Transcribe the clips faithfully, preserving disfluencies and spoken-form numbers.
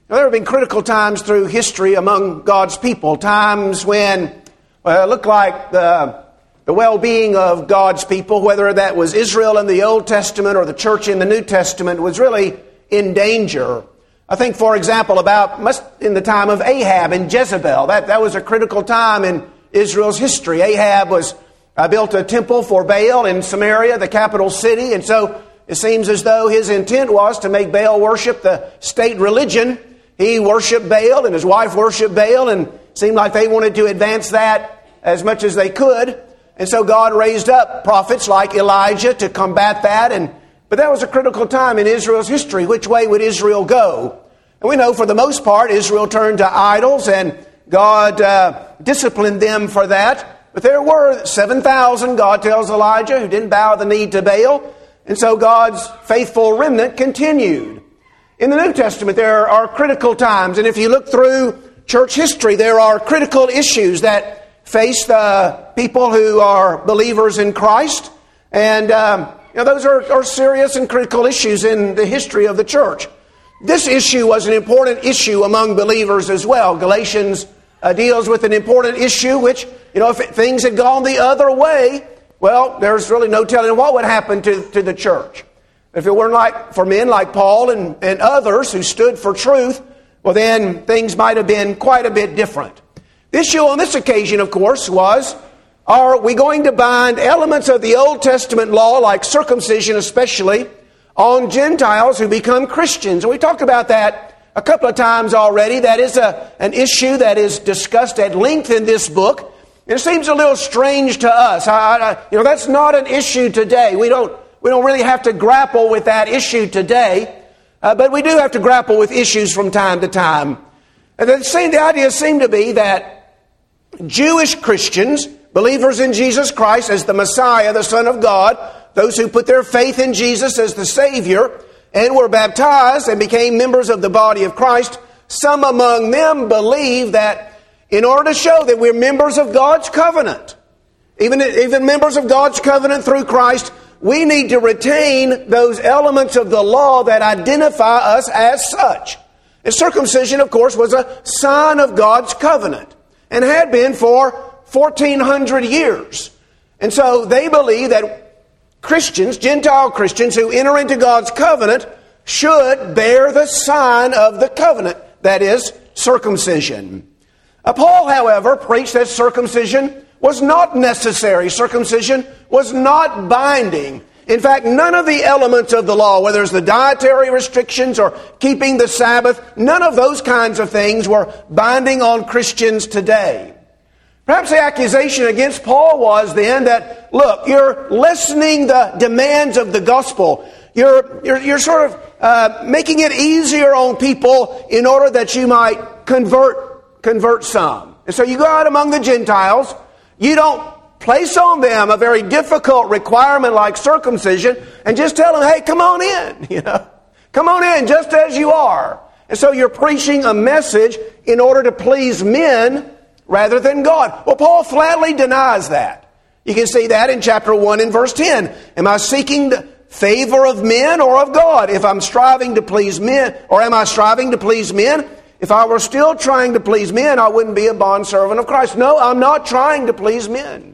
Now, there have been critical times through history among God's people, times when well, it looked like the, the well-being of God's people, whether that was Israel in the Old Testament or the church in the New Testament, was really in danger. I think, for example, about must in the time of Ahab and Jezebel. That, that was a critical time in Israel's history. Ahab was uh, built a temple for Baal in Samaria, the capital city, and so it seems as though his intent was to make Baal worship the state religion. He worshiped Baal and his wife worshiped Baal, and it seemed like they wanted to advance that as much as they could. And so God raised up prophets like Elijah to combat that. And but that was a critical time in Israel's history. Which way would Israel go? And we know for the most part Israel turned to idols, and God uh, disciplined them for that. But there were seven thousand, God tells Elijah, who didn't bow the knee to Baal. And so God's faithful remnant continued. In the New Testament, there are critical times. And if you look through church history, there are critical issues that face the people who are believers in Christ. And um, you know, those are, are serious and critical issues in the history of the church. This issue was an important issue among believers as well. Galatians uh, deals with an important issue, which, you know, if things had gone the other way, well, there's really no telling what would happen to, to the church. If it weren't like for men like Paul and, and others who stood for truth, well, then things might have been quite a bit different. The issue on this occasion, of course, was, are we going to bind elements of the Old Testament law, like circumcision especially, on Gentiles who become Christians? And we talked about that a couple of times already. That is a, an issue that is discussed at length in this book. It seems a little strange to us. I, I, you know, that's not an issue today. We don't we don't really have to grapple with that issue today, uh, but we do have to grapple with issues from time to time. And the, same, the idea seemed to be that Jewish Christians, believers in Jesus Christ as the Messiah, the Son of God, those who put their faith in Jesus as the Savior and were baptized and became members of the body of Christ, some among them believe that in order to show that we're members of God's covenant, even, even members of God's covenant through Christ, we need to retain those elements of the law that identify us as such. And circumcision, of course, was a sign of God's covenant and had been for fourteen hundred years. And so they believe that Christians, Gentile Christians who enter into God's covenant, should bear the sign of the covenant, that is, circumcision. Uh, Paul, however, preached that circumcision was not necessary. Circumcision was not binding. In fact, none of the elements of the law, whether it's the dietary restrictions or keeping the Sabbath, none of those kinds of things were binding on Christians today. Perhaps the accusation against Paul was then that, look, you're lessening the demands of the gospel. You're, you're, you're sort of uh, making it easier on people in order that you might convert, convert some. And so you go out among the Gentiles. You don't place on them a very difficult requirement like circumcision and just tell them, hey, come on in, you know, come on in just as you are. And so you're preaching a message in order to please men rather than God. Well, Paul flatly denies that. You can see that in chapter one and verse ten. Am I seeking the favor of men or of God? If I'm striving to please men, or am I striving to please men? If I were still trying to please men, I wouldn't be a bondservant of Christ. No, I'm not trying to please men.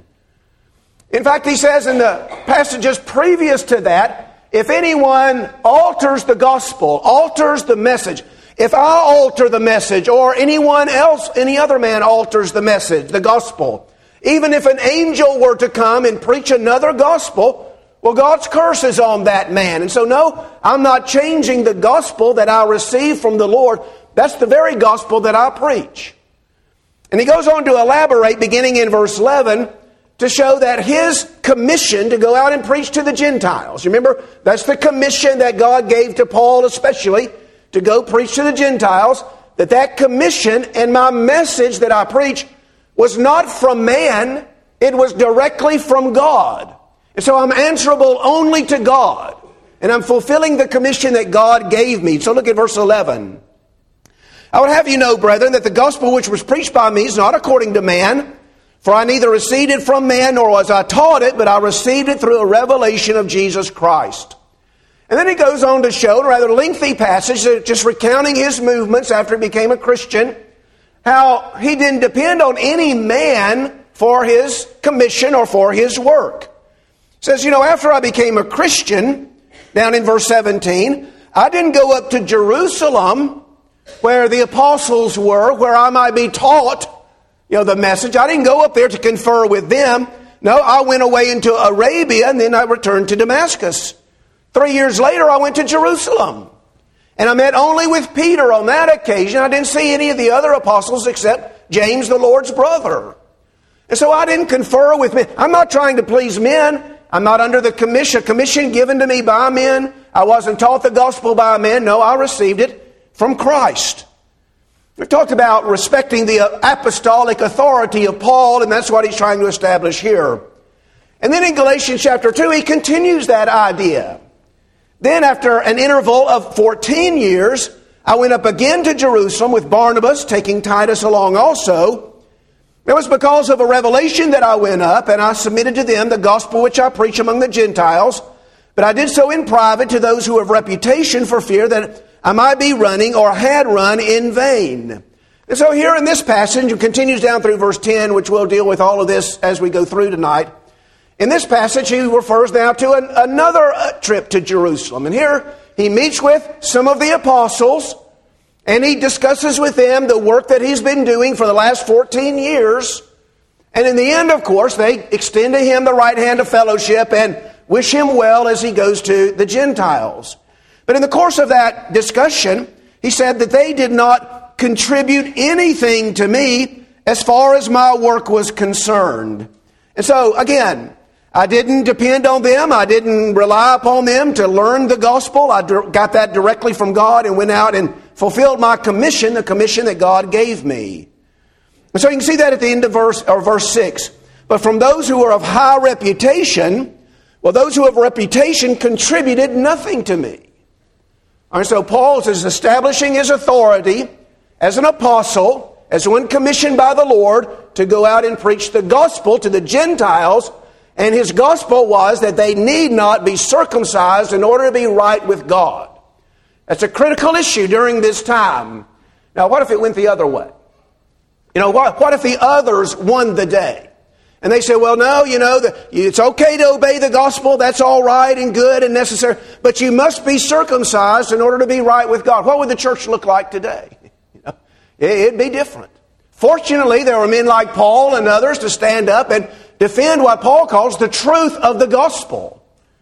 In fact, he says in the passages previous to that, if anyone alters the gospel, alters the message, if I alter the message or anyone else, any other man alters the message, the gospel, even if an angel were to come and preach another gospel, well, God's curse is on that man. And so, no, I'm not changing the gospel that I received from the Lord. That's the very gospel that I preach. And he goes on to elaborate, beginning in verse eleven, to show that his commission to go out and preach to the Gentiles. You remember, that's the commission that God gave to Paul especially, to go preach to the Gentiles, that that commission and my message that I preach was not from man, it was directly from God. And so I'm answerable only to God. And I'm fulfilling the commission that God gave me. So look at verse eleven. I would have you know, brethren, that the gospel which was preached by me is not according to man. For I neither received it from man, nor was I taught it, but I received it through a revelation of Jesus Christ. And then he goes on to show, in a rather lengthy passage, just recounting his movements after he became a Christian, how he didn't depend on any man for his commission or for his work. He says, you know, after I became a Christian, down in verse seventeen, I didn't go up to Jerusalem where the apostles were, where I might be taught, you know, the message. I didn't go up there to confer with them. No, I went away into Arabia and then I returned to Damascus. Three years later, I went to Jerusalem. And I met only with Peter on that occasion. I didn't see any of the other apostles except James, the Lord's brother. And so I didn't confer with men. I'm not trying to please men. I'm not under the commission, commission given to me by men. I wasn't taught the gospel by men. No, I received it from Christ. We've talked about respecting the apostolic authority of Paul, and that's what he's trying to establish here. And then in Galatians chapter two, he continues that idea. Then after an interval of fourteen years, I went up again to Jerusalem with Barnabas, taking Titus along also. It was because of a revelation that I went up, and I submitted to them the gospel which I preach among the Gentiles. But I did so in private to those who have reputation, for fear that I might be running or had run in vain. And so here in this passage, it continues down through verse ten, which we'll deal with all of this as we go through tonight. In this passage, he refers now to an, another trip to Jerusalem. And here he meets with some of the apostles, and he discusses with them the work that he's been doing for the last fourteen years. And in the end, of course, they extend to him the right hand of fellowship and wish him well as he goes to the Gentiles. But in the course of that discussion, he said that they did not contribute anything to me as far as my work was concerned. And so, again, I didn't depend on them. I didn't rely upon them to learn the gospel. I got that directly from God and went out and fulfilled my commission, the commission that God gave me. And so you can see that at the end of verse or verse six. But from those who are of high reputation, well, those who have reputation contributed nothing to me. And so Paul is establishing his authority as an apostle, as one commissioned by the Lord to go out and preach the gospel to the Gentiles. And his gospel was that they need not be circumcised in order to be right with God. That's a critical issue during this time. Now, what if it went the other way? You know, what, what if the others won the day? And they say, well, no, you know, the, it's okay to obey the gospel. That's all right and good and necessary. But you must be circumcised in order to be right with God. What would the church look like today? You know, it'd be different. Fortunately, there were men like Paul and others to stand up and defend what Paul calls the truth of the gospel.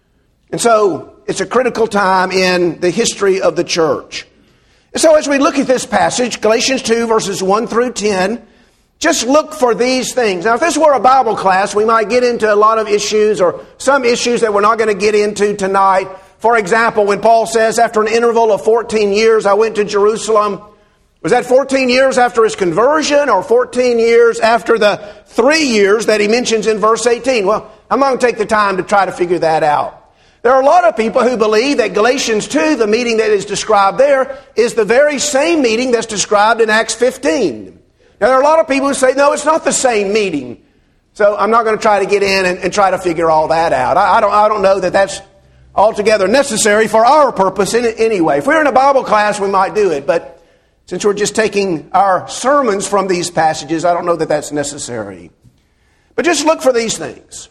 And so it's a critical time in the history of the church. And so as we look at this passage, Galatians two, verses one through ten, just look for these things. Now, if this were a Bible class, we might get into a lot of issues or some issues that we're not going to get into tonight. For example, when Paul says, after an interval of fourteen years, I went to Jerusalem. Was that fourteen years after his conversion or fourteen years after the three years that he mentions in verse eighteen? Well, I'm not going to take the time to try to figure that out. There are a lot of people who believe that Galatians two, the meeting that is described there, is the very same meeting that's described in Acts fifteen. Now, there are a lot of people who say, no, it's not the same meeting. So I'm not going to try to get in and, and try to figure all that out. I, I, don't, I don't know that that's altogether necessary for our purpose in, anyway. If we were in a Bible class, we might do it. But since we're just taking our sermons from these passages, I don't know that that's necessary. But just look for these things.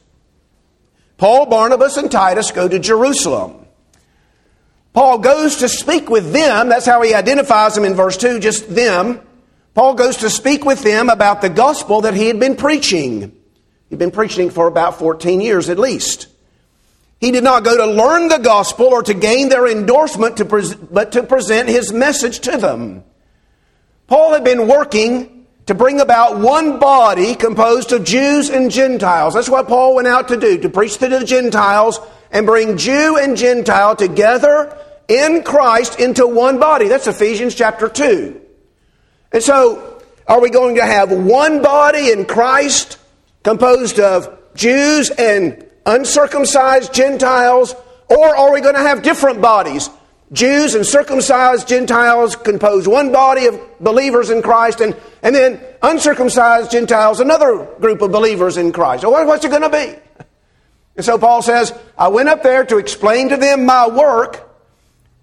Paul, Barnabas, and Titus go to Jerusalem. Paul goes to speak with them. That's how he identifies them in verse two, just them. Paul goes to speak with them about the gospel that he had been preaching. He'd been preaching for about fourteen years at least. He did not go to learn the gospel or to gain their endorsement, to pres- but to present his message to them. Paul had been working to bring about one body composed of Jews and Gentiles. That's what Paul went out to do, to preach to the Gentiles and bring Jew and Gentile together in Christ into one body. That's Ephesians chapter two. And so, are we going to have one body in Christ composed of Jews and uncircumcised Gentiles? Or are we going to have different bodies? Jews and circumcised Gentiles compose one body of believers in Christ, and, and then uncircumcised Gentiles, another group of believers in Christ. So what's it going to be? And so Paul says, I went up there to explain to them my work,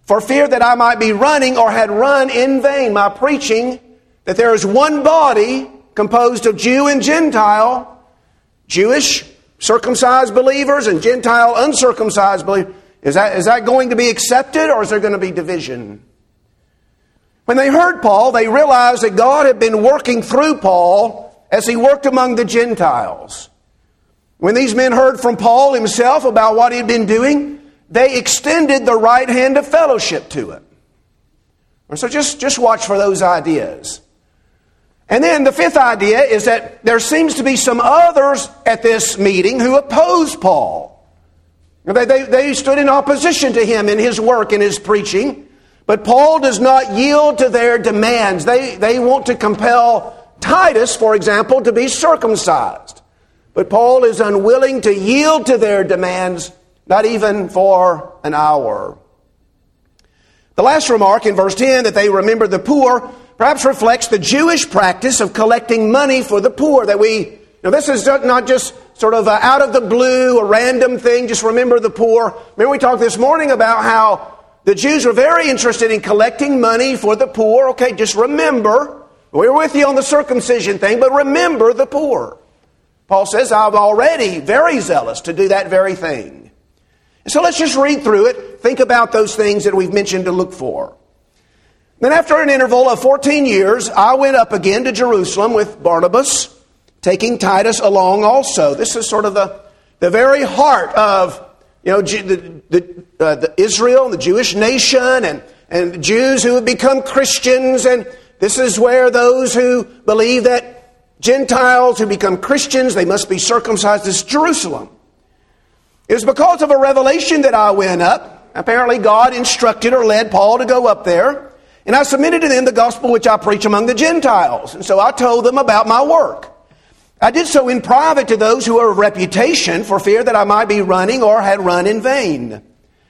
for fear that I might be running or had run in vain. My preaching that there is one body composed of Jew and Gentile, Jewish circumcised believers and Gentile uncircumcised believers. Is that, is that going to be accepted, or is there going to be division? When they heard Paul, they realized that God had been working through Paul as he worked among the Gentiles. When these men heard from Paul himself about what he had been doing, they extended the right hand of fellowship to him. So just, just watch for those ideas. And then the fifth idea is that there seems to be some others at this meeting who oppose Paul. They, they, they stood in opposition to him in his work and his preaching. But Paul does not yield to their demands. They, they want to compel Titus, for example, to be circumcised. But Paul is unwilling to yield to their demands, not even for an hour. The last remark in verse ten, that they remember the poor, perhaps reflects the Jewish practice of collecting money for the poor. That we, you know, this is not just sort of a out of the blue, a random thing, just remember the poor. Remember we talked this morning about how the Jews were very interested in collecting money for the poor. Okay, just remember, we're with you on the circumcision thing, but remember the poor. Paul says, I'm already very zealous to do that very thing. And so let's just read through it, think about those things that we've mentioned to look for. Then after an interval of fourteen years, I went up again to Jerusalem with Barnabas, taking Titus along also. This is sort of the, the very heart of, you know, the, the, uh, the Israel, the Jewish nation, and, and the Jews who have become Christians. And this is where those who believe that Gentiles who become Christians, they must be circumcised. This is Jerusalem. It was because of a revelation that I went up. Apparently God instructed or led Paul to go up there. And I submitted to them the gospel which I preach among the Gentiles. And so I told them about my work. I did so in private to those who are of reputation, for fear that I might be running or had run in vain.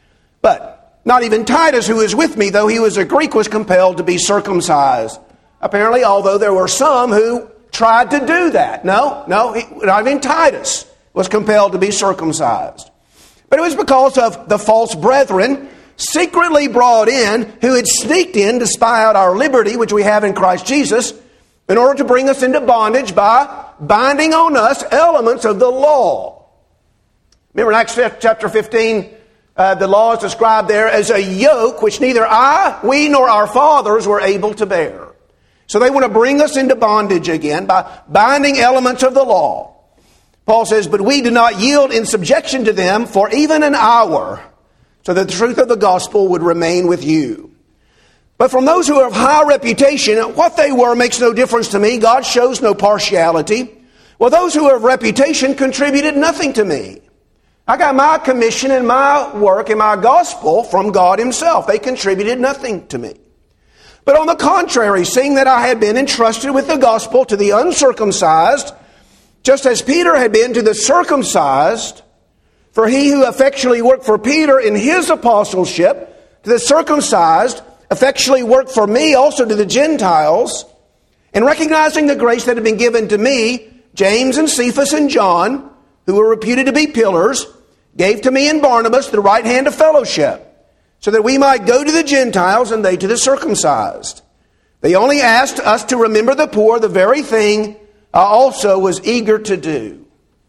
But not even Titus, who is with me, though he was a Greek, was compelled to be circumcised. Apparently, although there were some who tried to do that. No, no, he, not even Titus was compelled to be circumcised. But it was because of the false brethren secretly brought in, who had sneaked in to spy out our liberty, which we have in Christ Jesus, in order to bring us into bondage by binding on us elements of the law. Remember in Acts chapter fifteen, uh, the law is described there as a yoke which neither I, we, nor our fathers were able to bear. So they want to bring us into bondage again by binding elements of the law. Paul says, but we do not yield in subjection to them for even an hour, so that the truth of the gospel would remain with you. But from those who are of high reputation, what they were makes no difference to me. God shows no partiality. Well, those who are of reputation contributed nothing to me. I got my commission and my work and my gospel from God himself. They contributed nothing to me. But on the contrary, seeing that I had been entrusted with the gospel to the uncircumcised, just as Peter had been to the circumcised, for he who effectually worked for Peter in his apostleship to the circumcised effectually worked for me also to the Gentiles, and recognizing the grace that had been given to me, James and Cephas and John, who were reputed to be pillars, gave to me and Barnabas the right hand of fellowship, so that we might go to the Gentiles and they to the circumcised. They only asked us to remember the poor, the very thing I also was eager to do.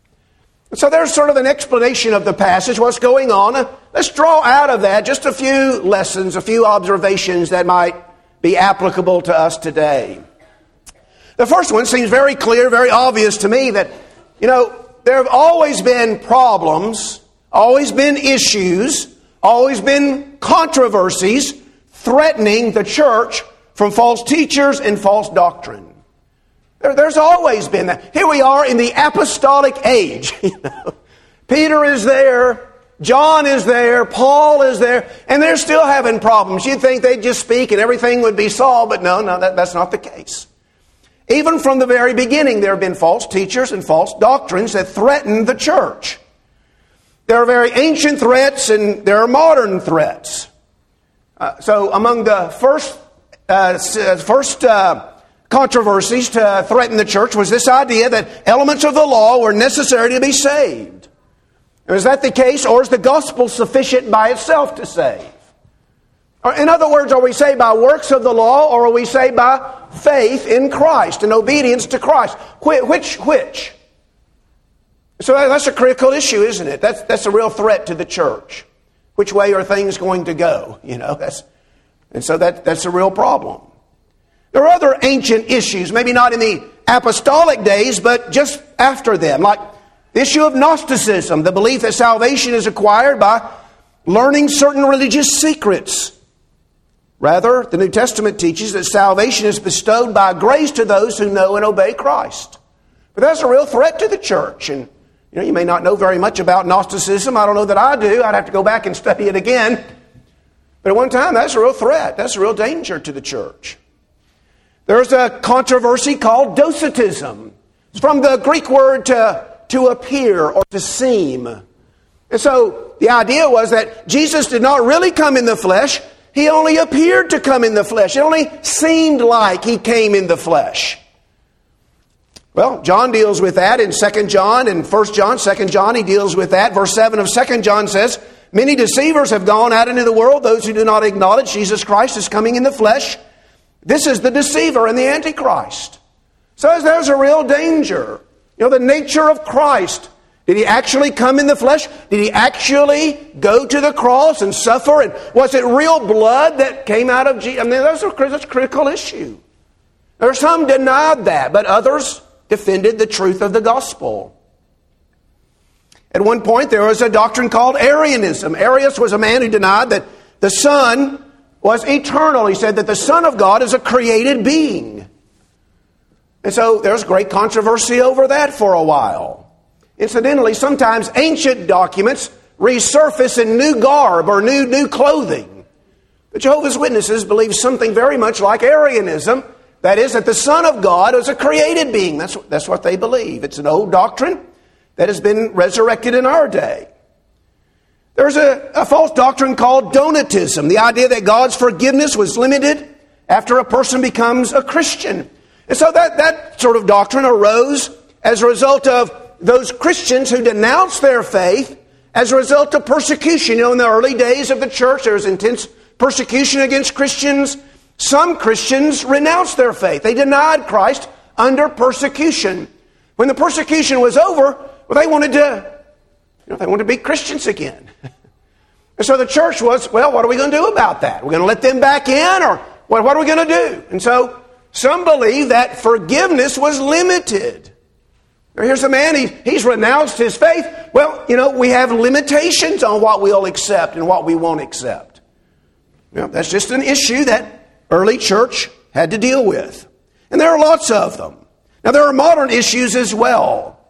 So there's sort of an explanation of the passage, what's going on. Let's draw out of that just a few lessons, a few observations that might be applicable to us today. The first one seems very clear, very obvious to me that, you know, there have always been problems, always been issues, always been controversies threatening the church from false teachers and false doctrine. There, there's always been that. Here we are in the apostolic age. You know, Peter is there, John is there, Paul is there, and they're still having problems. You'd think they'd just speak and everything would be solved, but no, no, that, that's not the case. Even from the very beginning, there have been false teachers and false doctrines that threaten the church. There are very ancient threats and there are modern threats. Uh, so among the first uh, first uh, controversies to threaten the church was this idea that elements of the law were necessary to be saved. Is that the case, or is the gospel sufficient by itself to save? In other words, are we saved by works of the law, or are we saved by faith in Christ and obedience to Christ? Which, which? So that's a critical issue, isn't it? That's, that's a real threat to the church. Which way are things going to go? You know, that's, and so that, that's a real problem. There are other ancient issues, maybe not in the apostolic days, but just after them, like the issue of Gnosticism, the belief that salvation is acquired by learning certain religious secrets. Rather, the New Testament teaches that salvation is bestowed by grace to those who know and obey Christ. But that's a real threat to the church. And you know, you may not know very much about Gnosticism. I don't know that I do. I'd have to go back and study it again. But at one time, that's a real threat. That's a real danger to the church. There's a controversy called Docetism. It's from the Greek word to, to appear or to seem. And so the idea was that Jesus did not really come in the flesh. He only appeared to come in the flesh. It only seemed like he came in the flesh. Well, John deals with that in Second John and First John. Second John, he deals with that. Verse seven of Second John says, many deceivers have gone out into the world, those who do not acknowledge Jesus Christ is coming in the flesh. This is the deceiver and the Antichrist. So there's a real danger. You know, the nature of Christ. Did he actually come in the flesh? Did he actually go to the cross and suffer? And was it real blood that came out of Jesus? I mean, that's a, that's a critical issue. There are some denied that, but others defended the truth of the gospel. At one point, there was a doctrine called Arianism. Arius was a man who denied that the Son was eternal. He said that the Son of God is a created being. And so there's great controversy over that for a while. Incidentally, sometimes ancient documents resurface in new garb or new, new clothing. The Jehovah's Witnesses believe something very much like Arianism. That is, that the Son of God is a created being. That's, that's what they believe. It's an old doctrine that has been resurrected in our day. There's a, a false doctrine called Donatism, the idea that God's forgiveness was limited after a person becomes a Christian. And so that, that sort of doctrine arose as a result of those Christians who denounced their faith as a result of persecution. You know, in the early days of the church, there was intense persecution against Christians. Some Christians renounced their faith. They denied Christ under persecution. When the persecution was over, well, they wanted to, you know, they wanted to be Christians again. And so the church was, well, what are we going to do about that? We're going to let them back in, or what, what are we going to do? And so some believe that forgiveness was limited. Here's a man, he, he's renounced his faith. Well, you know, we have limitations on what we'll accept and what we won't accept. You know, that's just an issue that early church had to deal with. And there are lots of them. Now, there are modern issues as well.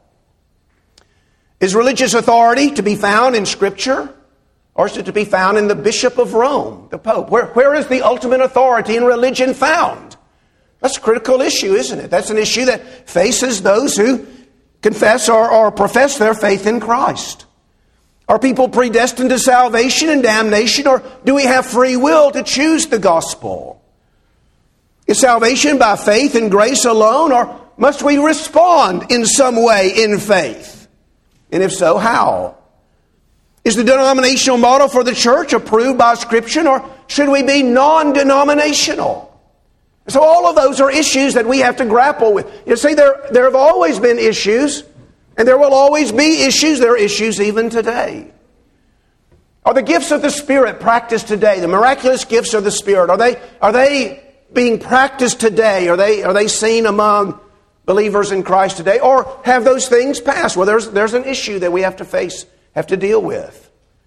Is religious authority to be found in Scripture? Or is it to be found in the Bishop of Rome, the Pope? Where, where is the ultimate authority in religion found? That's a critical issue, isn't it? That's an issue that faces those who confess or, or profess their faith in Christ. Are people predestined to salvation and damnation, or do we have free will to choose the gospel? Is salvation by faith and grace alone, or must we respond in some way in faith? And if so, how? Is the denominational model for the church approved by Scripture, or should we be non-denominational? So all of those are issues that we have to grapple with. You see, there, there have always been issues, and there will always be issues. There are issues even today. Are the gifts of the Spirit practiced today? The miraculous gifts of the Spirit, are they, are they being practiced today? Are they, are they seen among believers in Christ today? Or have those things passed? Well, there's, there's an issue that we have to face, have to deal with.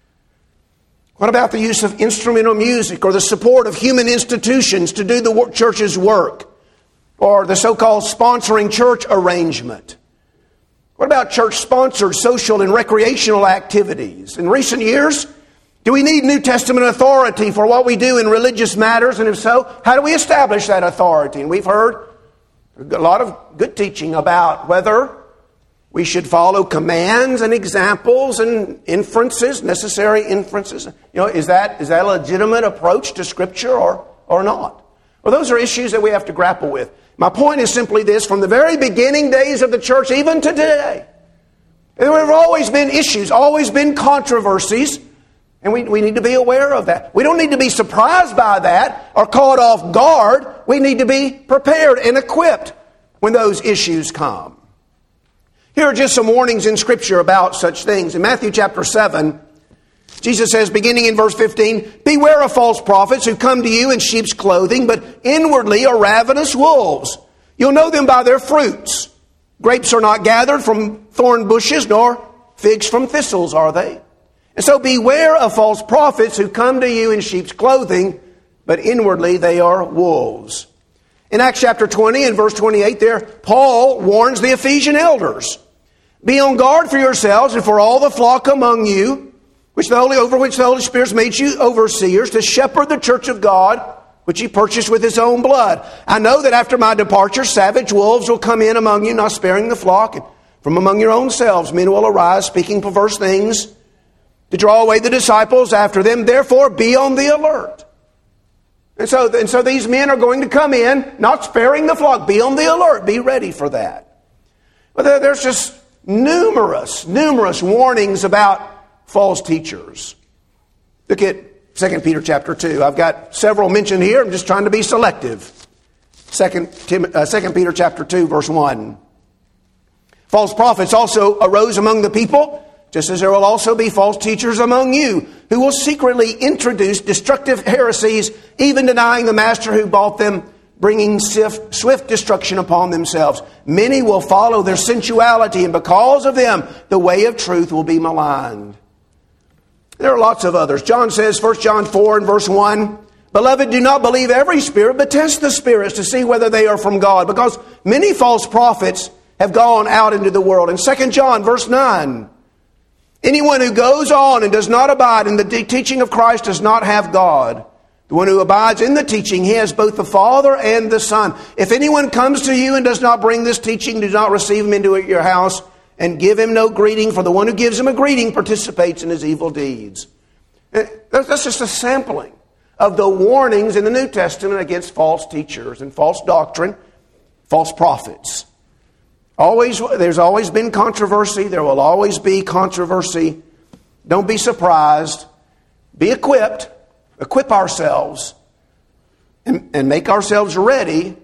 What about the use of instrumental music or the support of human institutions to do the church's work? Or the so-called sponsoring church arrangement? What about church-sponsored social and recreational activities? In recent years, do we need New Testament authority for what we do in religious matters? And if so, how do we establish that authority? And we've heard a lot of good teaching about whether we should follow commands and examples and inferences, necessary inferences. You know, is that is that a legitimate approach to Scripture or, or not? Well, those are issues that we have to grapple with. My point is simply this: from the very beginning days of the church, even to today, there have always been issues, always been controversies And we, we need to be aware of that. We don't need to be surprised by that or caught off guard. We need to be prepared and equipped when those issues come. Here are just some warnings in Scripture about such things. In Matthew chapter seven, Jesus says, beginning in verse fifteen, "Beware of false prophets who come to you in sheep's clothing, but inwardly are ravenous wolves. You'll know them by their fruits. Grapes are not gathered from thorn bushes, nor figs from thistles, are they? And so beware of false prophets who come to you in sheep's clothing, but inwardly they are wolves." In Acts chapter twenty and verse twenty-eight there, Paul warns the Ephesian elders, "Be on guard for yourselves and for all the flock among you, which the Holy, over which the Holy Spirit has made you overseers, to shepherd the church of God, which he purchased with his own blood. I know that after my departure, savage wolves will come in among you, not sparing the flock. And from among your own selves men will arise, speaking perverse things, to draw away the disciples after them. Therefore, be on the alert." And so, and so these men are going to come in, not sparing the flock. Be on the alert. Be ready for that. But there, there's just numerous, numerous warnings about false teachers. Look at Second Peter chapter two. I've got several mentioned here. I'm just trying to be selective. Second Peter chapter two, verse one. "False prophets also arose among the people, just as there will also be false teachers among you, who will secretly introduce destructive heresies, even denying the master who bought them, bringing swift, swift destruction upon themselves. Many will follow their sensuality, and because of them, the way of truth will be maligned." There are lots of others. John says, First John four and verse one, "Beloved, do not believe every spirit, but test the spirits to see whether they are from God, because many false prophets have gone out into the world." In Second John verse nine, "Anyone who goes on and does not abide in the de- teaching of Christ does not have God. The one who abides in the teaching, he has both the Father and the Son. If anyone comes to you and does not bring this teaching, do not receive him into your house and give him no greeting, for the one who gives him a greeting participates in his evil deeds." That's just a sampling of the warnings in the New Testament against false teachers and false doctrine, false prophets. Always, there's always been controversy. There will always be controversy. Don't be surprised. Be equipped. Equip ourselves and, and make ourselves ready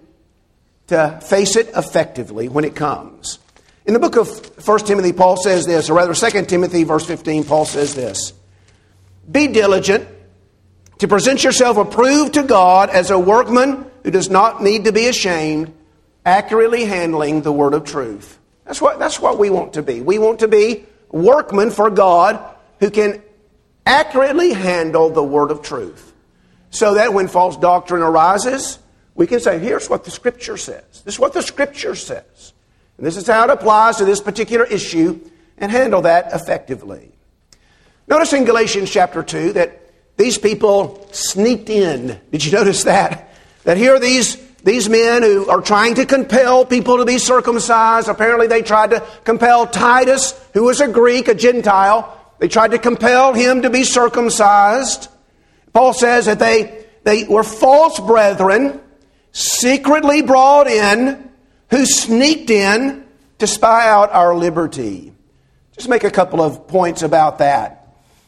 to face it effectively when it comes. In the book of First Timothy, Paul says this, or rather Second Timothy, verse fifteen, Paul says this, "Be diligent to present yourself approved to God as a workman who does not need to be ashamed, accurately handling the word of truth." That's what, that's what we want to be. We want to be workmen for God who can accurately handle the word of truth, so that when false doctrine arises, we can say, here's what the Scripture says. This is what the Scripture says. And this is how it applies to this particular issue, and handle that effectively. Notice in Galatians chapter two that these people sneaked in. Did you notice that? That here are these, these men who are trying to compel people to be circumcised. Apparently they tried to compel Titus, who was a Greek, a Gentile. They tried to compel him to be circumcised. Paul says that they, they were false brethren, secretly brought in, who sneaked in to spy out our liberty. Just make a couple of points about that.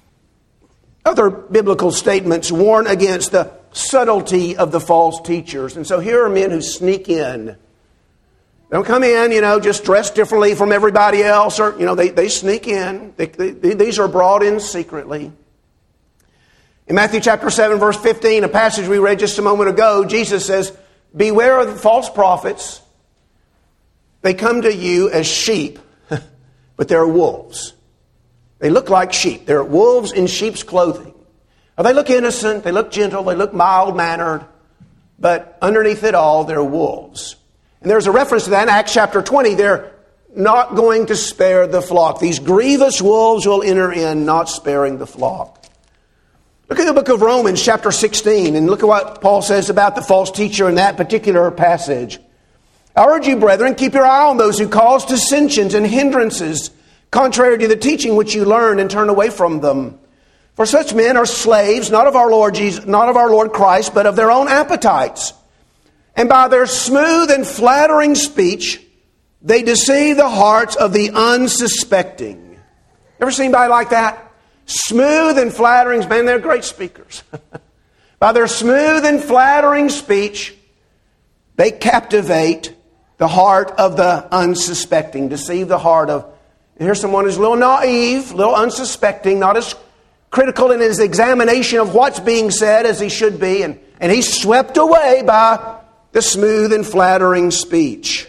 Other biblical statements warn against the subtlety of the false teachers. And so here are men who sneak in. They don't come in, you know, just dressed differently from everybody else. Or, you know, they, they sneak in. They, they, these are brought in secretly. In Matthew chapter seven, verse fifteen, a passage we read just a moment ago, Jesus says, "Beware of the false prophets. They come to you as sheep, but they're wolves." They look like sheep. They're wolves in sheep's clothing. Now, they look innocent. They look gentle. They look mild-mannered. But underneath it all, they're wolves. And there's a reference to that in Acts chapter twenty. They're not going to spare the flock. These grievous wolves will enter in, not sparing the flock. Look at the book of Romans chapter sixteen, and look at what Paul says about the false teacher in that particular passage. "I urge you, brethren, keep your eye on those who cause dissensions and hindrances, contrary to the teaching which you learned, and turn away from them. For such men are slaves, not of our Lord Jesus, not of our Lord Christ, but of their own appetites. And by their smooth and flattering speech, they deceive the hearts of the unsuspecting." Ever seen anybody like that? smooth and flattering, man, they're great speakers. By their smooth and flattering speech, they captivate the heart of the unsuspecting, deceive the heart of, and here's someone who's a little naive, a little unsuspecting, not as critical in his examination of what's being said as he should be, and, and he's swept away by the smooth and flattering speech.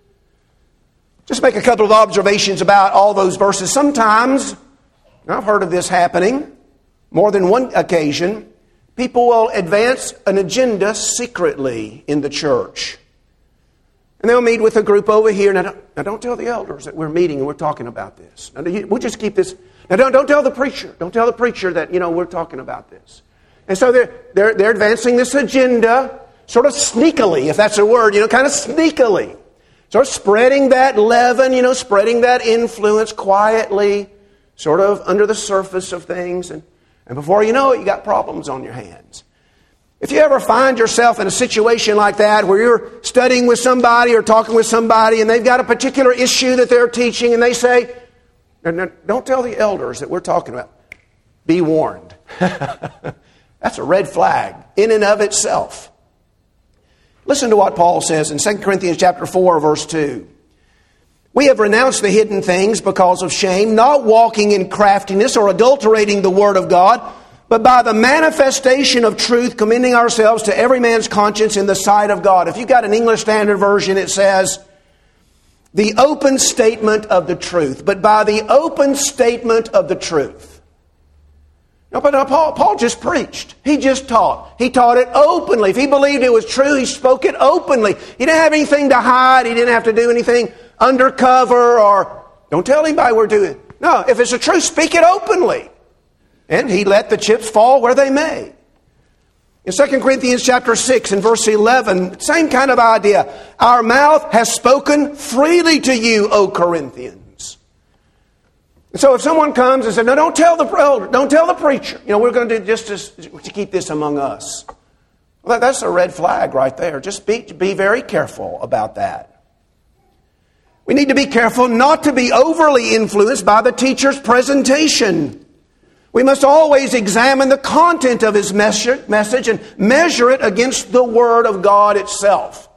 Just make a couple of observations about all those verses. Sometimes, I've heard of this happening, more than one occasion, people will advance an agenda secretly in the church. And they'll meet with a group over here. Now don't, now don't tell the elders that we're meeting and we're talking about this. Now, we'll just keep this. Now don't, don't tell the preacher. Don't tell the preacher that, you know, we're talking about this. And so they're, they're, they're advancing this agenda sort of sneakily, if that's a word, you know, kind of sneakily. Sort of spreading that leaven, you know, spreading that influence quietly, sort of under the surface of things. And, and before you know it, you got problems on your hands. If you ever find yourself in a situation like that where you're studying with somebody or talking with somebody and they've got a particular issue that they're teaching and they say, don't tell the elders that we're talking about. Be warned. That's a red flag in and of itself. Listen to what Paul says in Second Corinthians chapter four, verse two. We have renounced the hidden things because of shame, not walking in craftiness or adulterating the word of God, but by the manifestation of truth, commending ourselves to every man's conscience in the sight of God. If you've got an English Standard Version, it says, the open statement of the truth. But by the open statement of the truth. No, but no, Paul, Paul just preached. He just taught. He taught it openly. If he believed it was true, he spoke it openly. He didn't have anything to hide. He didn't have to do anything undercover or don't tell anybody we're doing it. No, if it's the truth, speak it openly. And he let the chips fall where they may. In Second Corinthians chapter six and verse eleven, same kind of idea. Our mouth has spoken freely to you, O Corinthians. And so if someone comes and says, no, don't tell the elder, don't tell the preacher. You know, we're going to do just to, to keep this among us. Well, that's a red flag right there. Just be, be very careful about that. We need to be careful not to be overly influenced by the teacher's presentation. We must always examine the content of his message and measure it against the Word of God itself.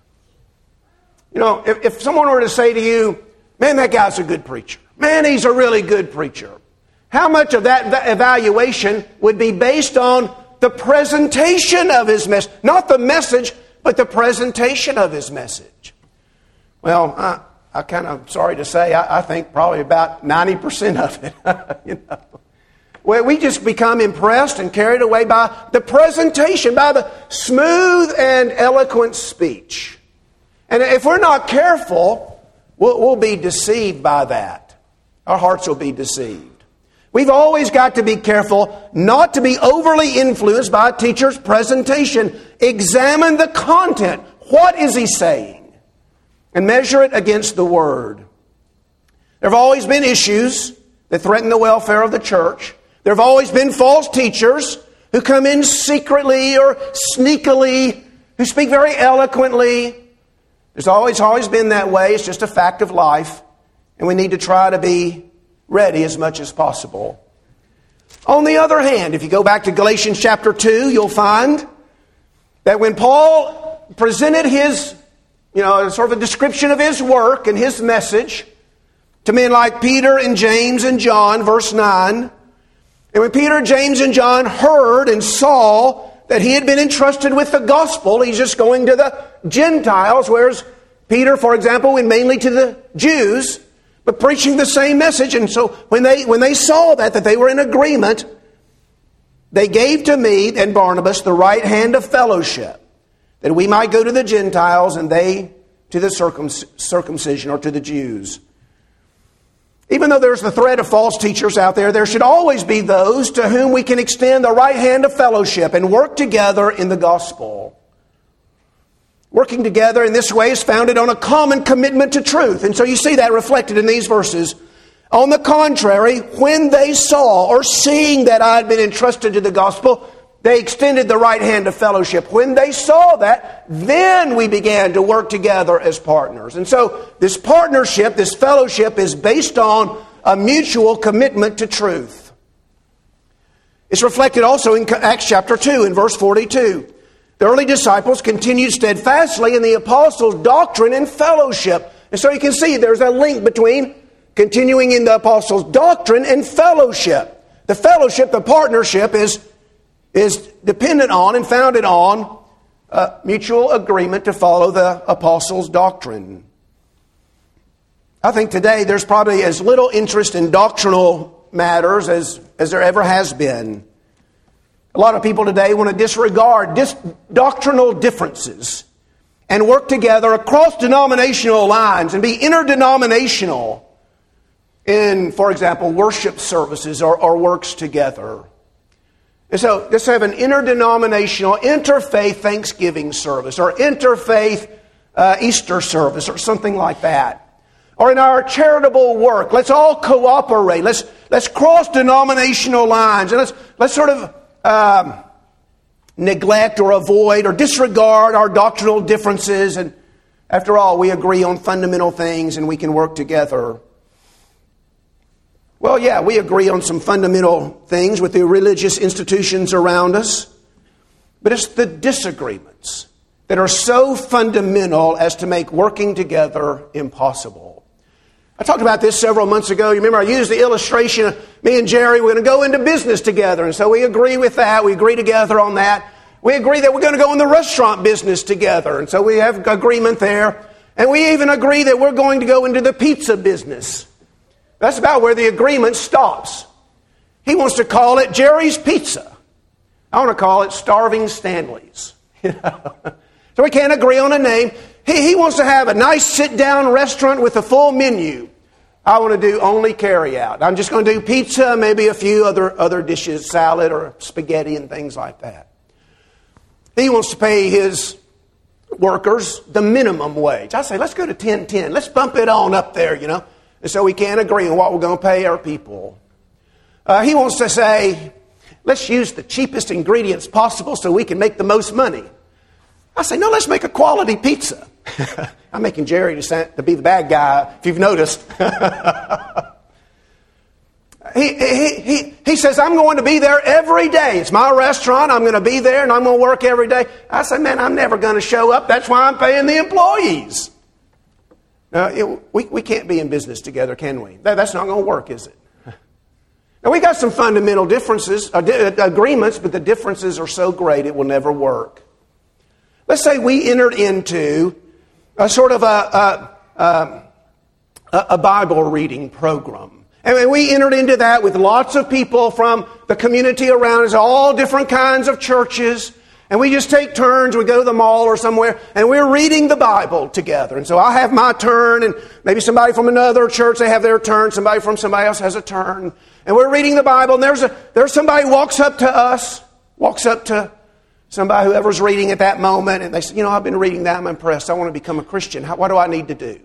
You know, if, if someone were to say to you, man, that guy's a good preacher. Man, he's a really good preacher. How much of that evaluation would be based on the presentation of his message? Not the message, but the presentation of his message. Well, I, I kind of, sorry to say, I, I think probably about ninety percent of it. You know. Well, we just become impressed and carried away by the presentation, by the smooth and eloquent speech. And if we're not careful, we'll, we'll be deceived by that. Our hearts will be deceived. We've always got to be careful not to be overly influenced by a teacher's presentation. Examine the content. What is he saying? And measure it against the Word. There have always been issues that threaten the welfare of the church. There have always been false teachers who come in secretly or sneakily, who speak very eloquently. There's always, always been that way. It's just a fact of life. And we need to try to be ready as much as possible. On the other hand, if you go back to Galatians chapter two, you'll find that when Paul presented his, you know, sort of a description of his work and his message to men like Peter and James and John, verse nine, and when Peter, James, and John heard and saw that he had been entrusted with the gospel, he's just going to the Gentiles, whereas Peter, for example, went mainly to the Jews, but preaching the same message. And so when they when they saw that, that they were in agreement, they gave to me and Barnabas the right hand of fellowship, that we might go to the Gentiles and they to the circumc- circumcision or to the Jews. Even though there's the threat of false teachers out there, there should always be those to whom we can extend the right hand of fellowship and work together in the gospel. Working together in this way is founded on a common commitment to truth. And so you see that reflected in these verses. On the contrary, when they saw or seeing that I had been entrusted to the gospel, they extended the right hand of fellowship. When they saw that, then we began to work together as partners. And so this partnership, this fellowship is based on a mutual commitment to truth. It's reflected also in Acts chapter two, in verse forty-two. The early disciples continued steadfastly in the apostles' doctrine and fellowship. And so you can see there's a link between continuing in the apostles' doctrine and fellowship. The fellowship, the partnership is, is dependent on and founded on a mutual agreement to follow the apostles' doctrine. I think today there's probably as little interest in doctrinal matters as, as there ever has been. A lot of people today want to disregard dis- doctrinal differences and work together across denominational lines and be interdenominational in, for example, worship services or, or works together. And so let's have an interdenominational, interfaith Thanksgiving service or interfaith uh, Easter service or something like that. Or in our charitable work, let's all cooperate. Let's let's cross denominational lines and let's let's sort of um, neglect or avoid or disregard our doctrinal differences. And after all, we agree on fundamental things and we can work together. Well, yeah, we agree on some fundamental things with the religious institutions around us, but it's the disagreements that are so fundamental as to make working together impossible. I talked about this several months ago. You remember I used the illustration of me and Jerry, we're going to go into business together. And so we agree with that. We agree together on that. We agree that we're going to go in the restaurant business together. And so we have agreement there. And we even agree that we're going to go into the pizza business. That's about where the agreement stops. He wants to call it Jerry's Pizza. I want to call it Starving Stanley's. You know? So we can't agree on a name. He, he wants to have a nice sit-down restaurant with a full menu. I want to do only carry-out. I'm just going to do pizza, maybe a few other, other dishes, salad or spaghetti and things like that. He wants to pay his workers the minimum wage. I say, let's go to ten ten. Let's bump it on up there, you know. And so we can't agree on what we're going to pay our people. Uh, he wants to say, let's use the cheapest ingredients possible so we can make the most money. I say, no, let's make a quality pizza. I'm making Jerry to, to be the bad guy, if you've noticed. he, he, he, he says, I'm going to be there every day. It's my restaurant. I'm going to be there and I'm going to work every day. I say, man, I'm never going to show up. That's why I'm paying the employees. Now, it, we, we can't be in business together, can we? That, that's not going to work, is it? Now, we got some fundamental differences, uh, di- agreements, but the differences are so great it will never work. Let's say we entered into a sort of a, a, a, a Bible reading program. And we entered into that with lots of people from the community around us, all different kinds of churches. And we just take turns. We go to the mall or somewhere, and we're reading the Bible together. And so I have my turn, and maybe somebody from another church, they have their turn. Somebody from somebody else has a turn. And we're reading the Bible, and there's a there's somebody who walks up to us, walks up to somebody, whoever's reading at that moment, and they say, you know, I've been reading that. I'm impressed. I want to become a Christian. How, what do I need to do?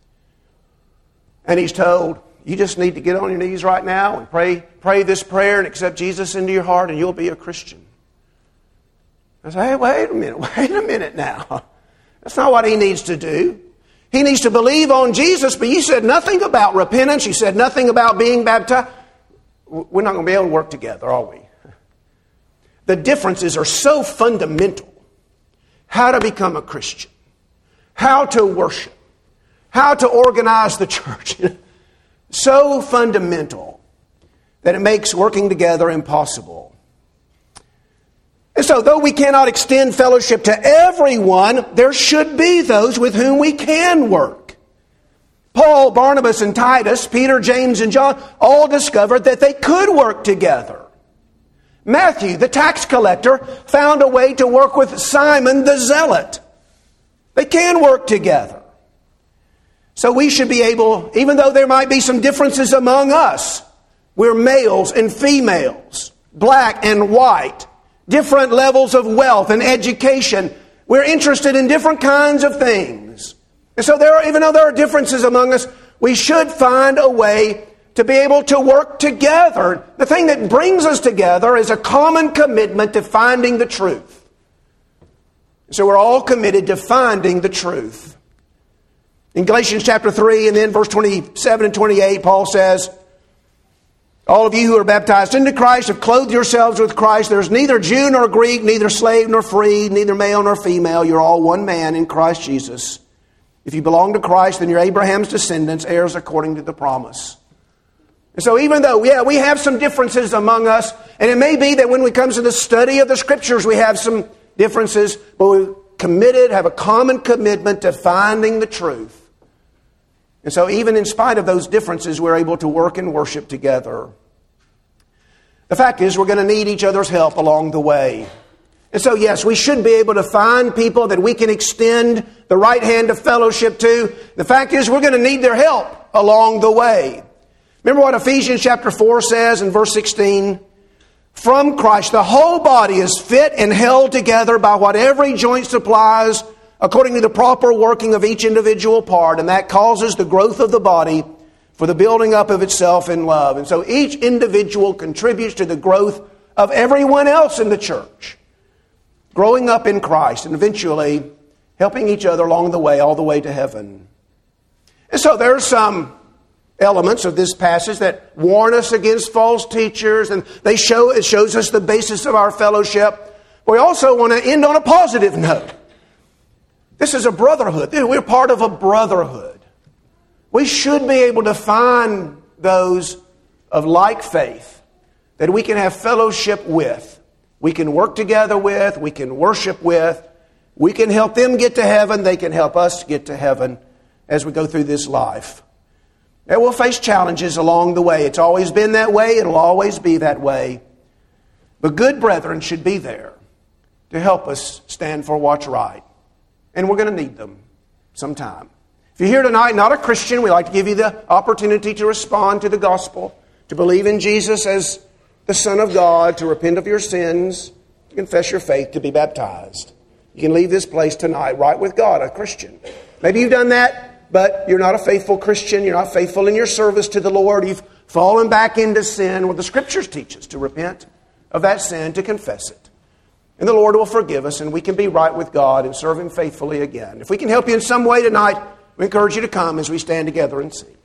And he's told, you just need to get on your knees right now and pray, pray this prayer and accept Jesus into your heart, and you'll be a Christian. I say, hey, wait a minute, wait a minute now. That's not what he needs to do. He needs to believe on Jesus, but you said nothing about repentance. You said nothing about being baptized. We're not going to be able to work together, are we? The differences are so fundamental. How to become a Christian. How to worship. How to organize the church. So fundamental that it makes working together impossible. And so, though we cannot extend fellowship to everyone, there should be those with whom we can work. Paul, Barnabas, and Titus, Peter, James, and John all discovered that they could work together. Matthew, the tax collector, found a way to work with Simon the zealot. They can work together. So we should be able, even though there might be some differences among us, we're males and females, black and white, different levels of wealth and education. We're interested in different kinds of things. And so there are, even though there are differences among us, we should find a way to be able to work together. The thing that brings us together is a common commitment to finding the truth. So we're all committed to finding the truth. In Galatians chapter three and then verse twenty-seven and twenty-eight, Paul says, All of you who are baptized into Christ have clothed yourselves with Christ. There's neither Jew nor Greek, neither slave nor free, neither male nor female. You're all one man in Christ Jesus. If you belong to Christ, then you're Abraham's descendants, heirs according to the promise. And so even though, yeah, we have some differences among us, and it may be that when it comes to the study of the Scriptures, we have some differences, but we're committed, have a common commitment to finding the truth. And so even in spite of those differences, we're able to work and worship together. The fact is, we're going to need each other's help along the way. And so, yes, we should be able to find people that we can extend the right hand of fellowship to. The fact is, we're going to need their help along the way. Remember what Ephesians chapter four says in verse sixteen? From Christ, the whole body is fit and held together by what every joint supplies, according to the proper working of each individual part, and that causes the growth of the body for the building up of itself in love. And so each individual contributes to the growth of everyone else in the church, growing up in Christ and eventually helping each other along the way, all the way to heaven. And so there's some elements of this passage that warn us against false teachers, and they show it shows us the basis of our fellowship. We also want to end on a positive note. This is a brotherhood. We're part of a brotherhood. We should be able to find those of like faith that we can have fellowship with. We can work together with. We can worship with. We can help them get to heaven. They can help us get to heaven as we go through this life. And we'll face challenges along the way. It's always been that way. It'll always be that way. But good brethren should be there to help us stand for what's right. And we're going to need them sometime. If you're here tonight, not a Christian, we'd like to give you the opportunity to respond to the gospel, to believe in Jesus as the Son of God, to repent of your sins, to confess your faith, to be baptized. You can leave this place tonight right with God, a Christian. Maybe you've done that, but you're not a faithful Christian. You're not faithful in your service to the Lord. You've fallen back into sin. Well, the Scriptures teach us to repent of that sin, to confess it. And the Lord will forgive us, and we can be right with God and serve Him faithfully again. If we can help you in some way tonight, we encourage you to come as we stand together and sing.